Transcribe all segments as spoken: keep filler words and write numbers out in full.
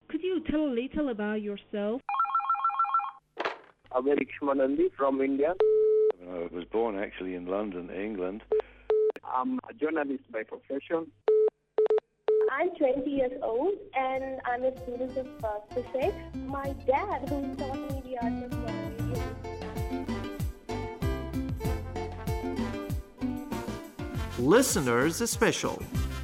Could you tell a little about yourself? I'm Eric Shmanandi from India. I was born actually in London, England. I'm a journalist by profession. I'm twenty years old and I'm a student of uh, physics. My dad, who taught me the art of radio. Listeners Special.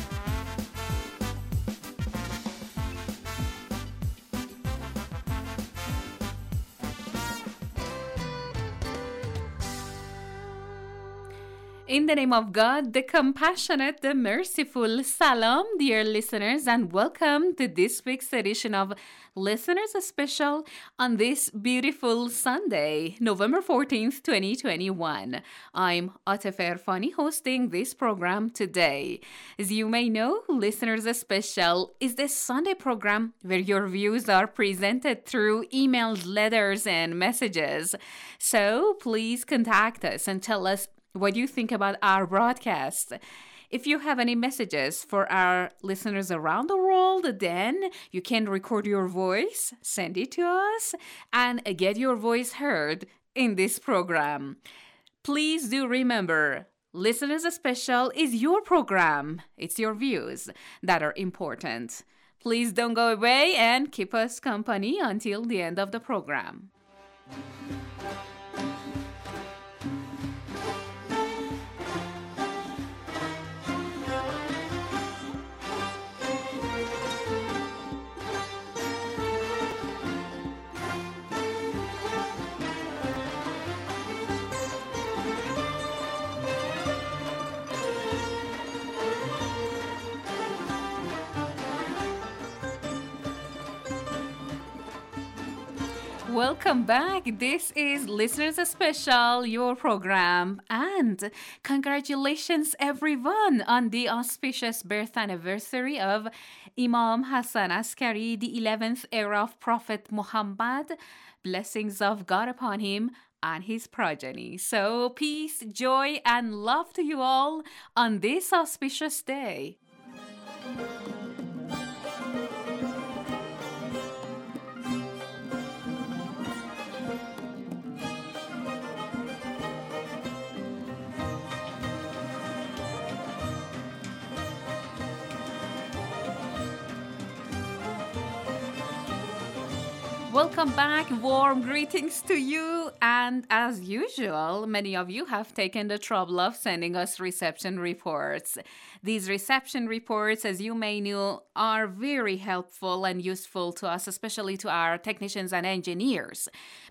In the name of God, the compassionate, the merciful, Salam, dear listeners, and welcome to this week's edition of Listeners Special on this beautiful Sunday, November fourteenth, twenty twenty-one. I'm Atif Erfani hosting this program today. As you may know, Listeners Special is the Sunday program where your views are presented through emails, letters, and messages. So please contact us and tell us what do you think about our broadcast. If you have any messages for our listeners around the world, then you can record your voice, send it to us, and get your voice heard in this program. Please do remember, Listeners Special is your program. It's your views that are important. Please don't go away and keep us company until the end of the program. Welcome back. This is Listeners Special, your program. And congratulations, everyone, on the auspicious birth anniversary of Imam Hassan Askari, the eleventh heir of Prophet Muhammad. Blessings of God upon him and his progeny. So, peace, joy, and love to you all on this auspicious day. Welcome back. Warm greetings to you. And as usual, many of you have taken the trouble of sending us reception reports. These reception reports, as you may know, are very helpful and useful to us, especially to our technicians and engineers,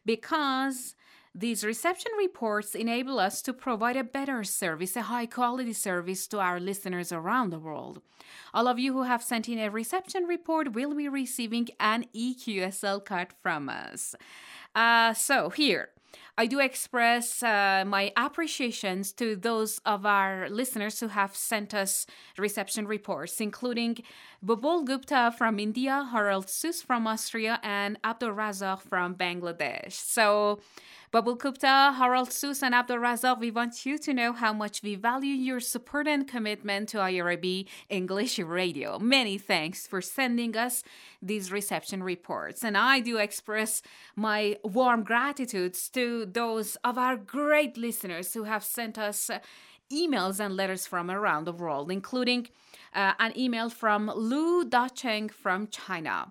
because these reception reports enable us to provide a better service, a high-quality service to our listeners around the world. All of you who have sent in a reception report will be receiving an E Q S L card from us. Uh, so here, I do express uh, my appreciations to those of our listeners who have sent us reception reports, including Babul Gupta from India, Harold Sus from Austria, and Abdul Razak from Bangladesh. So, Babul Gupta, Harold Sus, and Abdul Razak, we want you to know how much we value your support and commitment to I R I B English Radio. Many thanks for sending us these reception reports. And I do express my warm gratitudes to those of our great listeners who have sent us uh, emails and letters from around the world, including uh, an email from Lu Dacheng from China.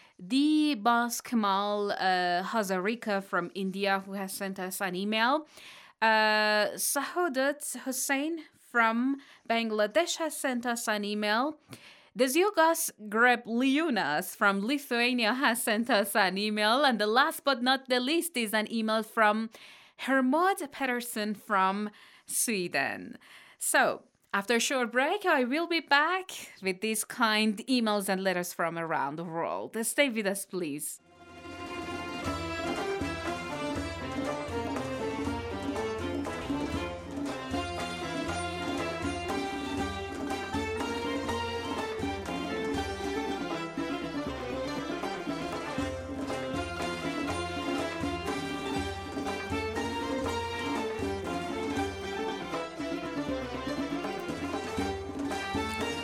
The Bas Kamal uh, Hazarika from India, who has sent us an email. Uh, Sahodat Hussain from Bangladesh has sent us an email. Deziogas Grebliunas from Lithuania has sent us an email. And the last but not the least is an email from Hermod Pettersson from Sweden. So, after a short break, I will be back with these kind emails and letters from around the world. Stay with us, please.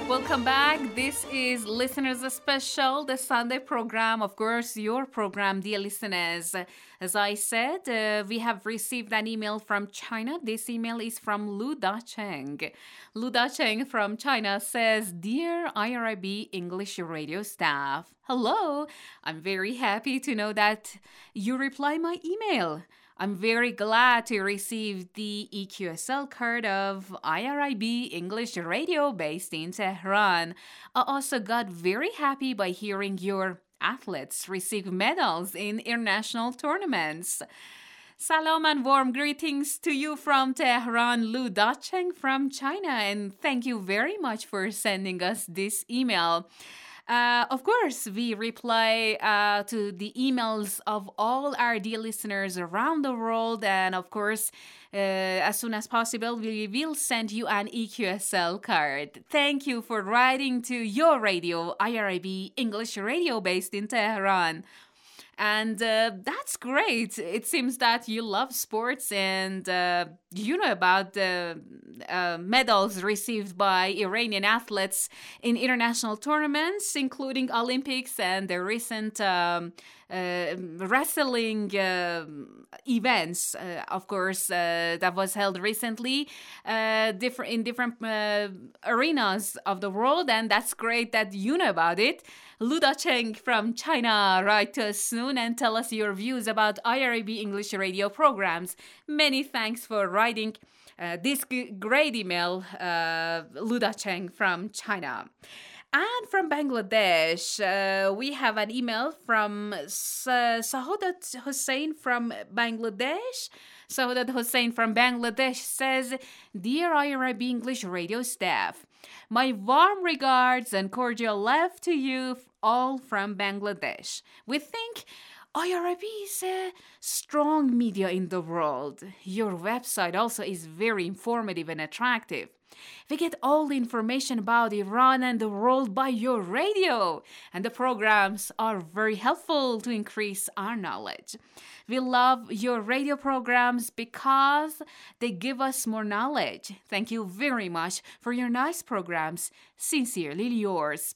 Welcome back. This is Listeners Special, the Sunday program. Of course, your program, dear listeners. As I said, uh, we have received an email from China. This email is from Lu Dacheng. Lu Dacheng from China says, Dear I R I B English radio staff, hello. I'm very happy to know that you reply my email. I'm very glad to receive the E Q S L card of I R I B English Radio based in Tehran. I also got very happy by hearing your athletes receive medals in international tournaments. Salam and warm greetings to you from Tehran, Lu Dacheng from China, and thank you very much for sending us this email. Uh, of course, we reply uh, to the emails of all our dear listeners around the world. And of course, uh, as soon as possible, we will send you an E Q S L card. Thank you for writing to your radio, I R I B English Radio based in Tehran. And uh, that's great. It seems that you love sports and uh, you know about the uh, medals received by Iranian athletes in international tournaments, including Olympics and the recent um, uh, wrestling uh, events, uh, of course, uh, that was held recently uh, different in different uh, arenas of the world. And that's great that you know about it. Lu Dacheng from China, write to us soon and tell us your views about I R I B English radio programs. Many thanks for writing uh, this g- great email, uh, Lu Dacheng from China. And from Bangladesh, uh, we have an email from Sa- Sahodat Hussain from Bangladesh. Sahodat Hussain from Bangladesh says, Dear I R I B English radio staff, my warm regards and cordial love to you all from Bangladesh. We think I R I B is a strong media in the world. Your website also is very informative and attractive. We get all the information about Iran and the world by your radio, and the programs are very helpful to increase our knowledge. We love your radio programs because they give us more knowledge. Thank you very much for your nice programs. Sincerely yours.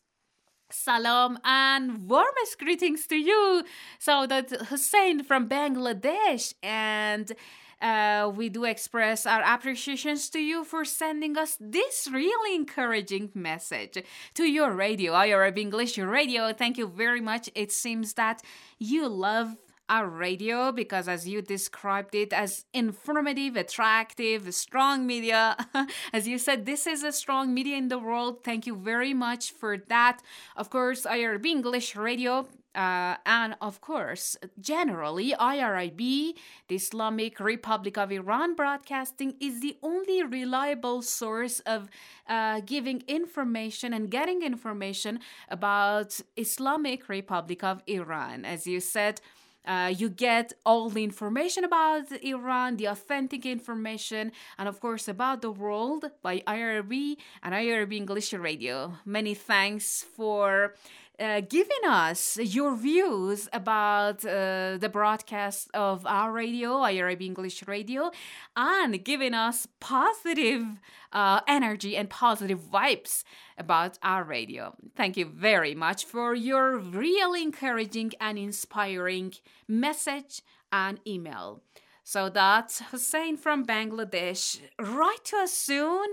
Salam and warmest greetings to you, Saodat Hussain from Bangladesh. And uh, we do express our appreciations to you for sending us this really encouraging message to your radio, I R I B English Radio. Thank you very much. It seems that you love our radio because, as you described it, as informative, attractive, strong media. As you said, this is a strong media in the world. Thank you very much for that. Of course, I R I B English Radio, uh, and of course, generally, I R I B, the Islamic Republic of Iran Broadcasting, is the only reliable source of uh, giving information and getting information about Islamic Republic of Iran. As you said, Uh, you get all the information about Iran, the authentic information, and of course about the world by I R B and I R B English Radio. Many thanks for uh, giving us your views about uh, the broadcast of our radio, I R B English Radio, and giving us positive uh, energy and positive vibes about our radio. Thank you very much for your really encouraging and inspiring message and email. So that's Hussein from Bangladesh. Write to us soon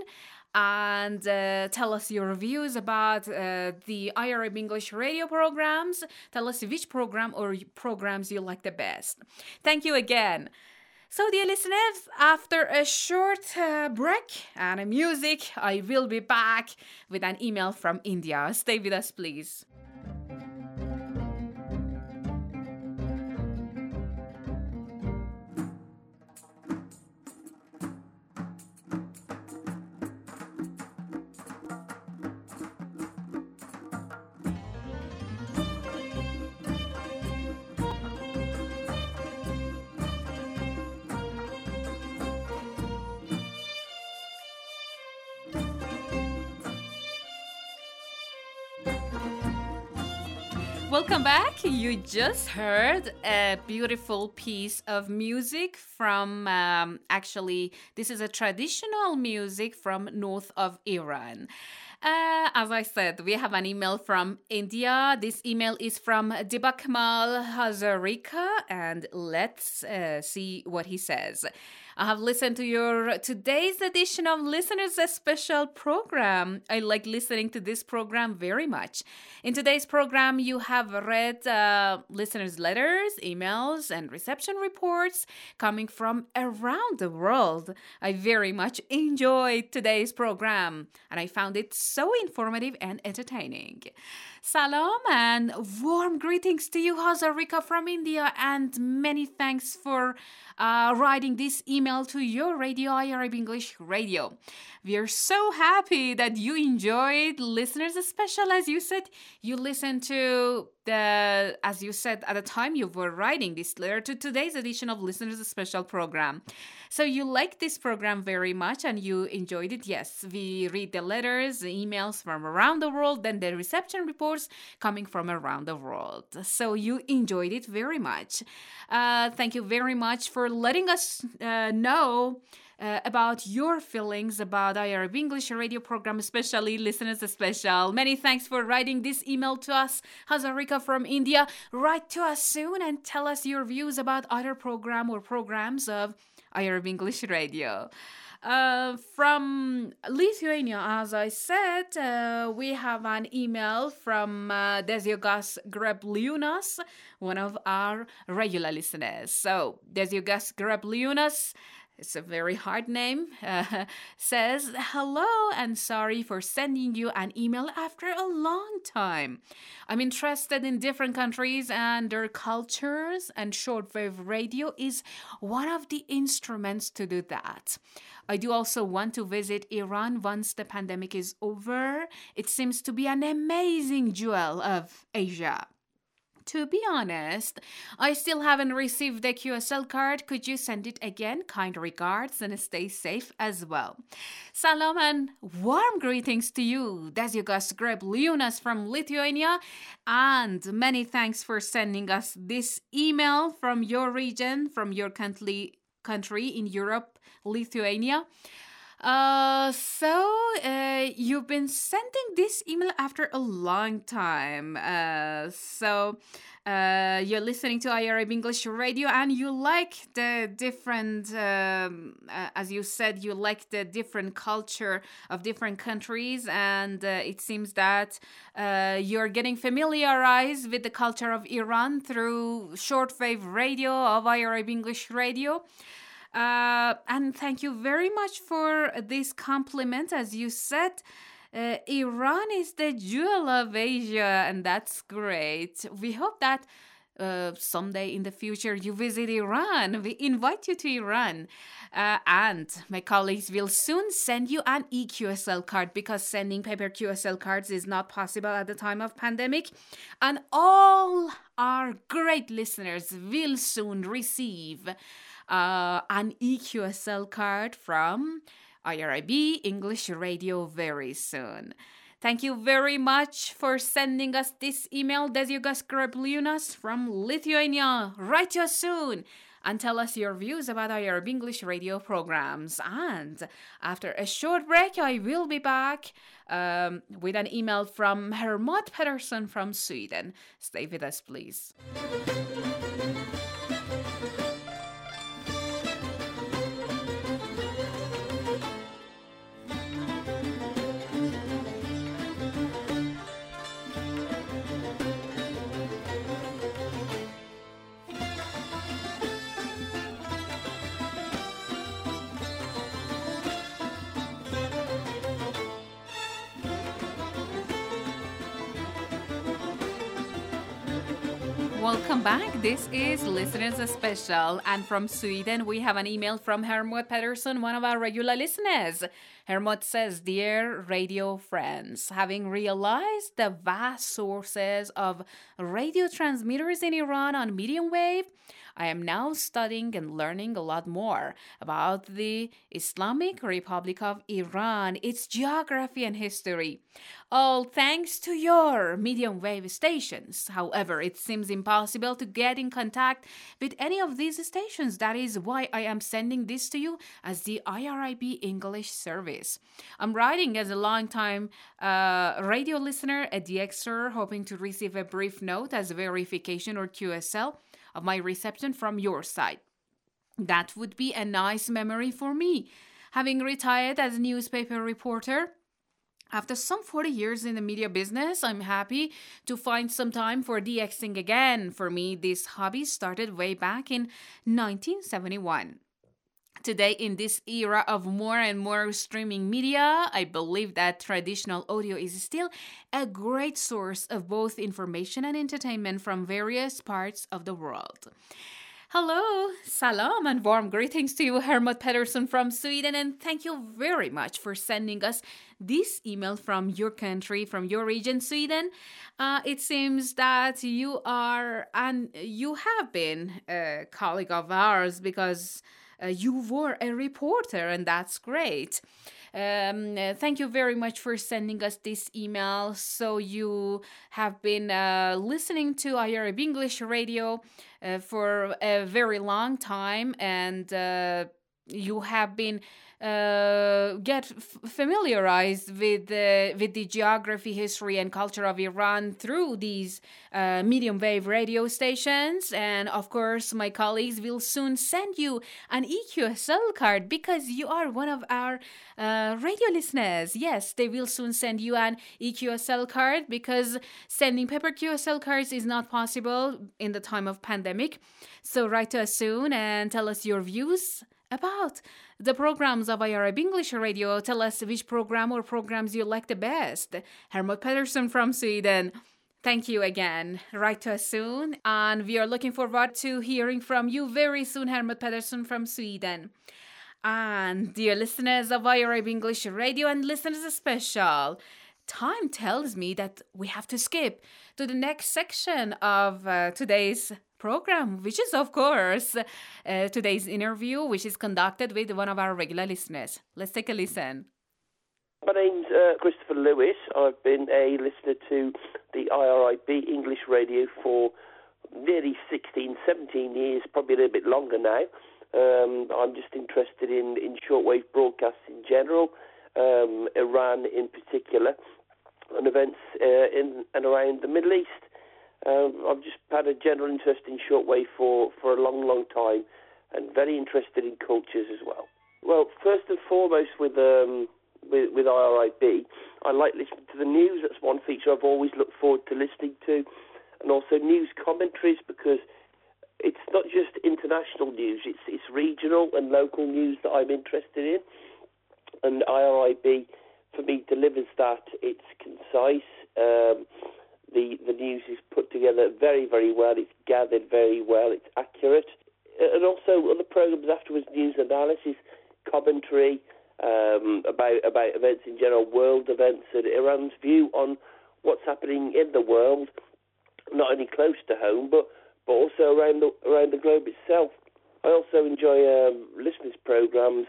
and uh, tell us your views about uh, the I R B English radio programs. Tell us which program or programs you like the best. Thank you again. So, dear listeners, after a short uh, break and a music, I will be back with an email from India. Stay with us, please. Welcome back. You just heard a beautiful piece of music from, um, actually, this is a traditional music from north of Iran. Uh, as I said, we have an email from India. This email is from Dibakmal Hazarika, and let's uh, see what he says. I have listened to your today's edition of Listeners Special program. I like listening to this program very much. In today's program, you have read uh, listeners' letters, emails, and reception reports coming from around the world. I very much enjoyed today's program, and I found it so informative and entertaining. Salam and warm greetings to you, Hazarika from India, and many thanks for uh, writing this email to your radio, I Arab English Radio. We are so happy that you enjoyed Listeners Special. As you said, you listened to the, as you said at the time you were writing this letter, to today's edition of Listeners Special program. So you liked this program very much and you enjoyed it. Yes, we read the letters, the emails from around the world, then the reception reports coming from around the world. So you enjoyed it very much. Uh, thank you very much for letting us uh, know Uh, about your feelings about I Arab English radio program, especially Listeners Special. Many thanks for writing this email to us, Hazarika from India. Write to us soon and tell us your views about other program or programs of I Arab English radio. Uh, from Lithuania, as I said, uh, we have an email from uh, Desiogas Grebliunas, one of our regular listeners. So, Desiogas Grebliunas, it's a very hard name, uh, says, hello and sorry for sending you an email after a long time. I'm interested in different countries and their cultures, and shortwave radio is one of the instruments to do that. I do also want to visit Iran once the pandemic is over. It seems to be an amazing jewel of Asia. To be honest, I still haven't received the Q S L card. Could you send it again? Kind regards and stay safe as well. Salam and warm greetings to you, Desiogas Grebliunas from Lithuania, and many thanks for sending us this email from your region, from your country, country in Europe, Lithuania. Uh, so, uh, you've been sending this email after a long time. Uh, so, uh, you're listening to I Arab English Radio and you like the different, um, uh, as you said, you like the different culture of different countries, and uh, it seems that uh, you're getting familiarized with the culture of Iran through shortwave radio of I Arab English Radio. Uh, and thank you very much for this compliment. As you said, uh, Iran is the jewel of Asia, and that's great. We hope that uh, someday in the future you visit Iran. We invite you to Iran. Uh, and my colleagues will soon send you an e Q S L card, because sending paper Q S L cards is not possible at the time of pandemic. And all our great listeners will soon receive Uh, an e Q S L card from I R I B English Radio very soon. Thank you very much for sending us this email, Desiogas Grebliunas from Lithuania. Write to us soon and tell us your views about I R B English radio programs. And after a short break, I will be back um, with an email from Hermod Pedersen from Sweden. Stay with us, please. Welcome back. This is Listeners Special, and from Sweden we have an email from Hermod Pedersen, one of our regular listeners. Hermod says, dear radio friends, having realized the vast sources of radio transmitters in Iran on medium wave, I am now studying and learning a lot more about the Islamic Republic of Iran, its geography and history. All thanks to your medium wave stations. However, it seems impossible to get in contact with any of these stations. That is why I am sending this to you as the I R I B English service. this. I'm writing as a long-time uh, radio listener, a D Xer, hoping to receive a brief note as verification or Q S L of my reception from your side. That would be a nice memory for me. Having retired as a newspaper reporter, after some forty years in the media business, I'm happy to find some time for DXing again. For me, this hobby started way back in nineteen seventy-one. Today, in this era of more and more streaming media, I believe that traditional audio is still a great source of both information and entertainment from various parts of the world. Hello, salam, and warm greetings to you, Hermod Pedersen from Sweden, and thank you very much for sending us this email from your country, from your region, Sweden. Uh, it seems that you are, and you have been a colleague of ours because uh, you were a reporter, and that's great. Um, uh, thank you very much for sending us this email. So you have been uh, listening to Arab English Radio uh, for a very long time, and uh, you have been uh, get f- familiarized with the with the geography, history, and culture of Iran through these uh, medium wave radio stations. And of course, my colleagues will soon send you an E Q S L card because you are one of our uh, radio listeners. Yes, they will soon send you an E Q S L card because sending paper Q S L cards is not possible in the time of pandemic. So write to us soon and tell us your views about the programs of Arab English Radio. Tell us which program or programs you like the best. Hermod Pedersen from Sweden. Thank you again. Write to us soon. And we are looking forward to hearing from you very soon, Hermod Pedersen from Sweden. And dear listeners of Arab English Radio and listeners special, time tells me that we have to skip to the next section of uh, today's program, which is, of course, uh, today's interview, which is conducted with one of our regular listeners. Let's take a listen. My name's uh, Christopher Lewis. I've been a listener to the I R I B English Radio for nearly sixteen, seventeen years, probably a little bit longer now. Um, I'm just interested in, in shortwave broadcasts in general, um, Iran in particular, and events uh, in and around the Middle East. Um, I've just had a general interest in shortwave for, for a long, long time, and very interested in cultures as well. Well, first and foremost with um, with, with I R I B, I like listening to the news. That's one feature I've always looked forward to listening to, and also news commentaries, because it's not just international news, it's, it's regional and local news that I'm interested in, and I R I B, for me, delivers that. It's concise. Um, The the news is put together very, very well. It's gathered very well. It's accurate. And also other programs afterwards, news analysis, commentary um, about about events in general, world events, and Iran's view on what's happening in the world, not only close to home, but, but also around the around the globe itself. I also enjoy um, listeners' programs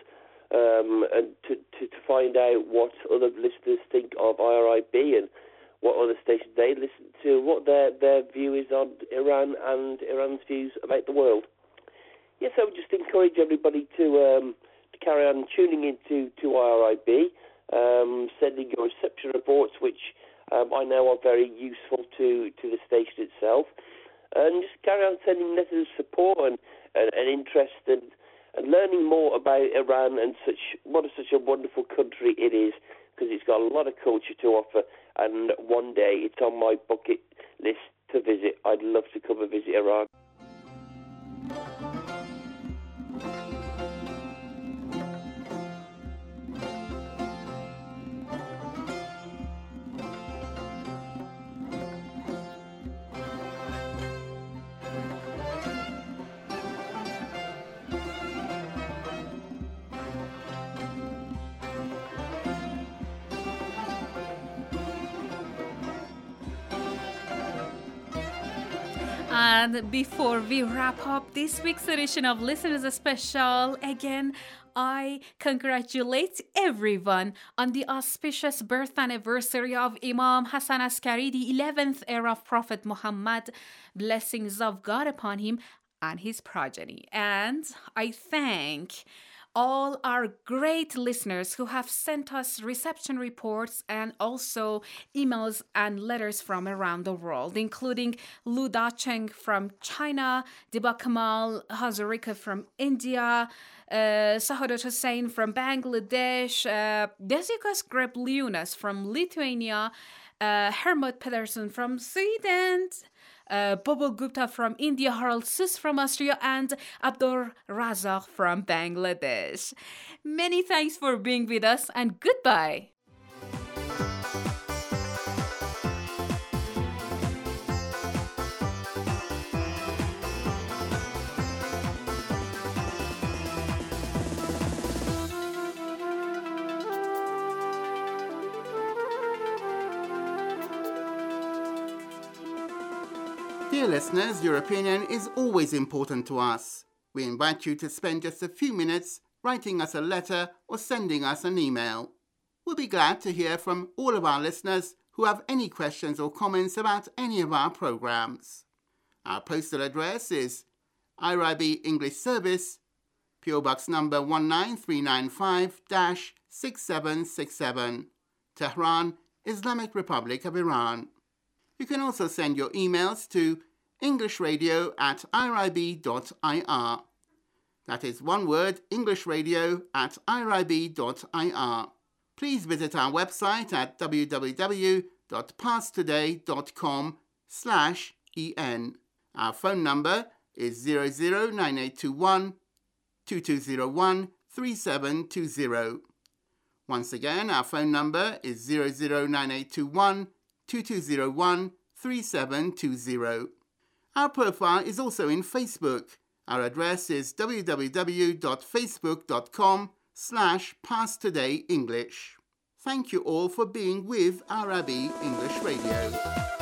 um, and to, to, to find out what other listeners think of I R I B and what other stations they listen to, what their, their view is on Iran and Iran's views about the world. Yes, I would just encourage everybody to um, to carry on tuning into to I R I B, um, sending your reception reports, which um, I know are very useful to, to the station itself, and just carry on sending letters of support and, and, and interest and, and learning more about Iran and such what a, such a wonderful country it is, because it's got a lot of culture to offer. And one day it's on my bucket list to visit. I'd love to come and visit Iran. And before we wrap up this week's edition of Listeners Special, again, I congratulate everyone on the auspicious birth anniversary of Imam Hassan Askari, the eleventh heir of Prophet Muhammad, blessings of God upon him and his progeny. And I thank all our great listeners who have sent us reception reports and also emails and letters from around the world, including Lu Da-cheng from China, Diba Kamal Hazarika from India, uh, Sahadat Hussain from Bangladesh, uh, Desikas Grebliunas from Lithuania, uh, Hermod Pedersen from Sweden, Uh, Bobo Gupta from India, Harald Sus from Austria, and Abdur Razak from Bangladesh. Many thanks for being with us, and goodbye. Dear listeners, your opinion is always important to us. We invite you to spend just a few minutes writing us a letter or sending us an email. We'll be glad to hear from all of our listeners who have any questions or comments about any of our programs. Our postal address is I R I B English Service, P O Box number one nine three nine five, six seven six seven, Tehran, Islamic Republic of Iran. You can also send your emails to englishradio at irib dot I R. That is one word, englishradio at irib dot I R. Please visit our website at w w w dot pastoday dot com slash en. Our phone number is zero zero nine eight two one, two two zero one, three seven two zero. Once again, our phone number is zero zero nine eight two one, two two zero one, three seven two zero. Our profile is also in Facebook. Our address is w w w dot facebook dot com slash pastodayenglish. Thank you all for being with Arabi English Radio.